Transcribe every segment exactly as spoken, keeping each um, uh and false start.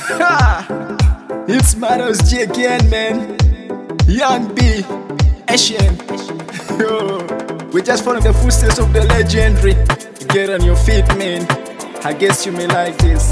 Ha! It's Maros J again, man. Young B, Asian. Yo, we just following the footsteps of the legendary. Get on your feet, man. I guess you may like this.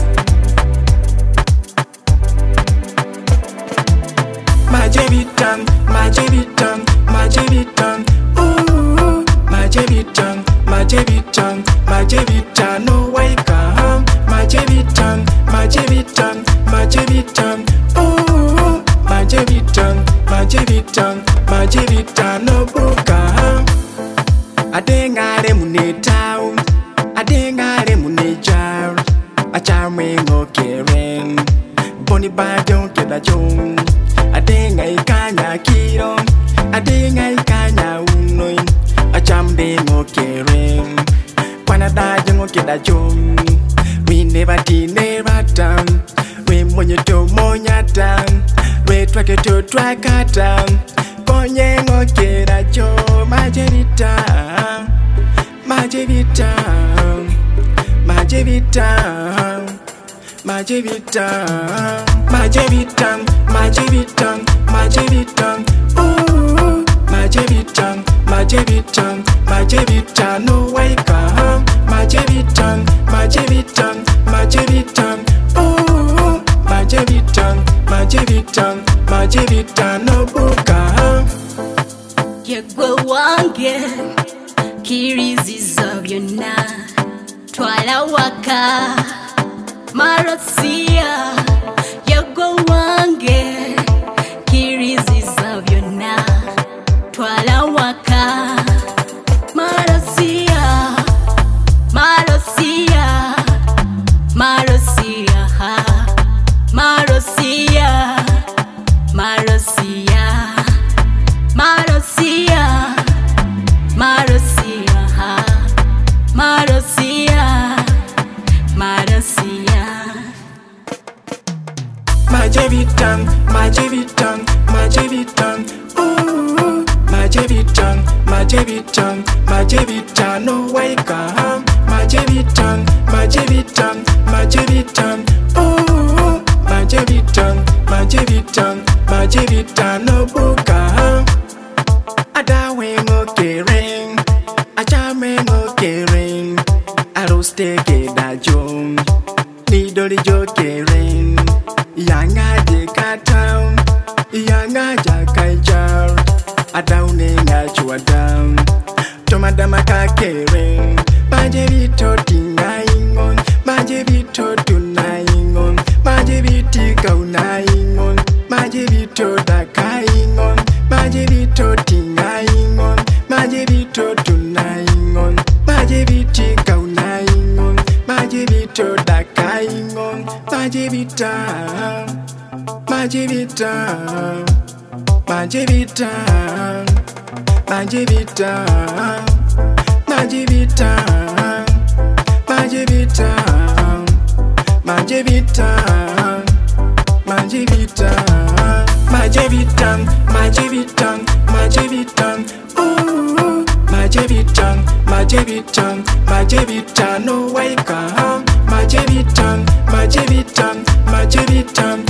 My J B tongue, my J B tongue, my J B tongue. Ooh, my J B tongue, my J B tongue, my J B tongue. No way come. My J B tongue, my J B tongue, my J B tongue. Ooh, my J B tongue, my J B tongue, my J B tongue. No buka. Adengare munetau, adengare munejar. Achame ngokeren, boni bajon kedajong. Adenga ikanya kiro, adenga ikanya unoi. Achambe ngokeren, kwanada jongo kedajong. We never did never done. We money to monya done. We track it to track it down. Konye ngokerajo, majevita, majevita, majevita, majevita, majevita, majevita, majevita. Ooh, majevita, majevita, majevita. No way come, majevita, majevita, majevita. Ooh, majevita, majevita, majevita. No buka. Yegwe wange kirizi zabyonna twala waka Marosia. Yegwe wange kirizi zabyonna twala waka Marosia, Marosia, Marosia, Marosia, Marosia, Marosia, Marosia, Marosia, Marosia. My J B tongue, my J B tongue, my J B tongue. Ooh, my J B tongue, my J B tongue, my J B tongue. No way come, my J B tongue, my J B tongue, my J B tongue. Ooh, my J B tongue, my J B tongue, my J B tongue. No buka. Adawe ngokering, achame ngokering. Aroste kedajong, nidori jokering. Yanga jekatau, yanga jakaijar. Adaune ngachua down, tomadama kakering. Majevito tingaingon, majevito tunaingon, majeviti kaunaingon, majevito dakaingon, majevito tingaingon, majevito tunaingon, majeviti kaunaingon, majevito dakaingon, majevita, majevita, majevita, majevita, majevita, majevita, majevita, majevita, majevita, majevita, majevita. Ooh, majevita, majevita, majevita. No way come, majevita, majevita, majevita.